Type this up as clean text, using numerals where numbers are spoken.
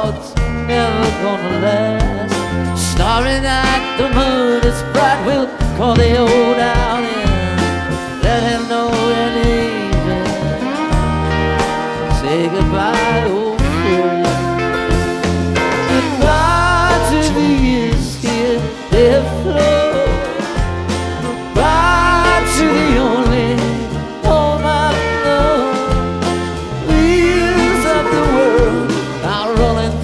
it's never gonna last. Starry night, the moon is bright, we'll call the old